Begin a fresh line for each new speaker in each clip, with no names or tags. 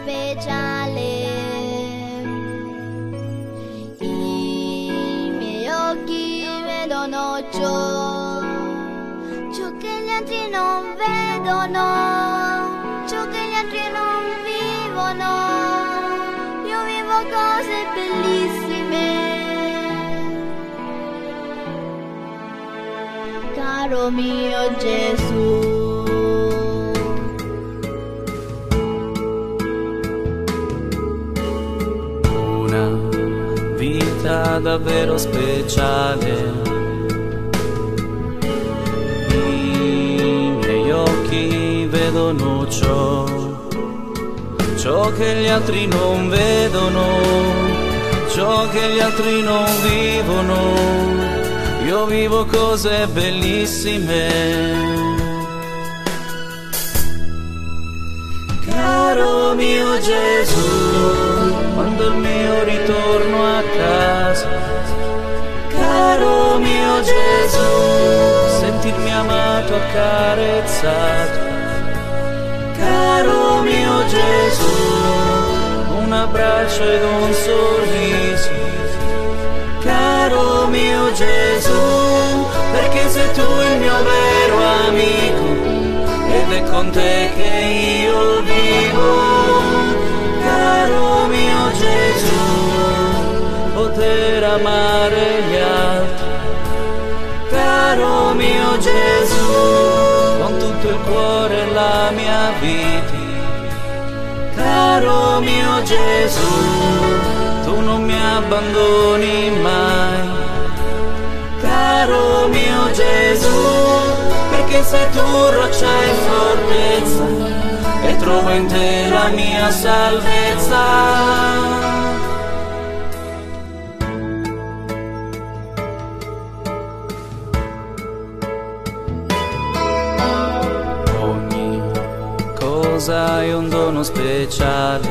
speciale. I miei occhi vedono ciò che gli altri non vedono, ciò che gli altri non vivono. Io vivo cose bellissime, caro mio Gesù.
Vita davvero speciale. I miei occhi vedono ciò che gli altri non vedono, ciò che gli altri non vivono. Io vivo cose bellissime, caro mio Gesù. Quando il mio ritorno a casa, caro mio Gesù, sentirmi amato, accarezzato, caro mio Gesù, un abbraccio ed un sorriso, caro mio Gesù, perché sei tu il mio vero amico ed è con te che io vivo. Caro mio Gesù, poter amare gli altri, caro mio Gesù, con tutto il cuore e la mia vita, caro mio Gesù, tu non mi abbandoni mai, caro mio Gesù, perché sei tu roccia e fortezza, e trovo in te la mia salvezza. Ogni cosa è un dono speciale,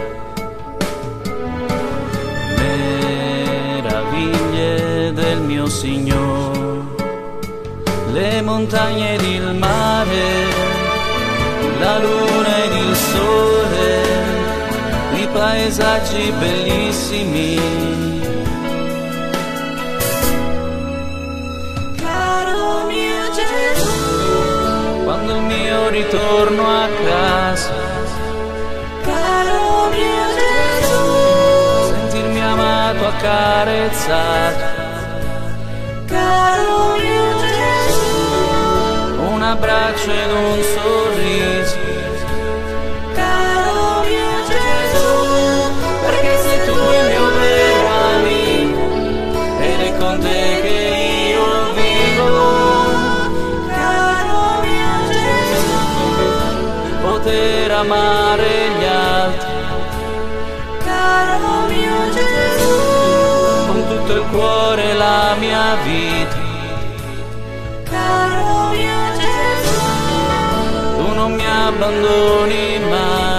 meraviglie del mio Signore, le montagne ed il mare, la luna ed il sole, i paesaggi bellissimi. Caro mio Gesù, quando il mio ritorno a casa, caro mio Gesù, sentirmi amato, accarezzato, caro mio Gesù, un abbraccio ed un sorriso, caro mio Gesù, perché sei tu il mio vero amico ed è con te che io vivo. Caro mio Gesù, poter amare gli altri, caro mio Gesù, con tutto il cuore e la mia vita, caro mio Gesù, tu non mi abbandoni mai.